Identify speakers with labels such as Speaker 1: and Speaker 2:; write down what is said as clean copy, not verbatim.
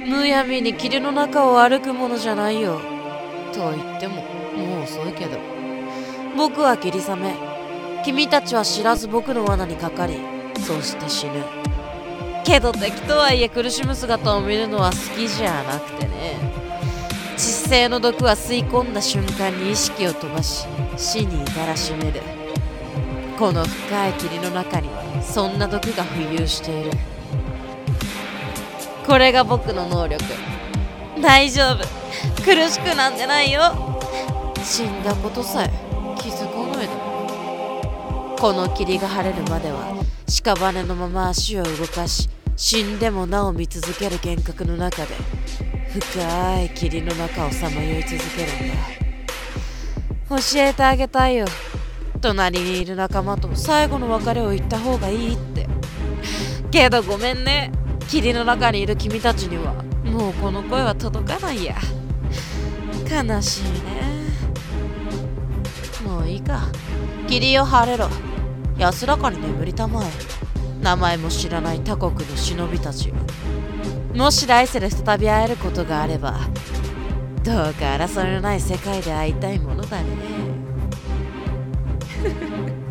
Speaker 1: むやみに霧の中を歩くものじゃないよ。と言ってももう遅いけど、僕は霧雨。君たちは知らず僕の罠にかかり、そして死ぬ。けど敵とはいえ苦しむ姿を見るのは好きじゃなくてね。致死性の毒は吸い込んだ瞬間に意識を飛ばし、死に至らしめる。この深い霧の中にそんな毒が浮遊している。これが僕の能力。大丈夫、苦しくなんてないよ。死んだことさえ気づかないだろ。この霧が晴れるまでは屍のまま足を動かし、死んでもなお見続ける幻覚の中で深い霧の中をさまよい続けるんだ。教えてあげたいよ。隣にいる仲間と最後の別れを言った方がいいって。けどごめんね、霧の中にいる君たちにはもうこの声は届かないや。悲しいね。もういいか、霧を晴れろ。安らかに眠りたまえ。名前も知らない他国の忍びたちよ。もし来世で再び会えることがあれば、どうか争いのない世界で会いたいものだね。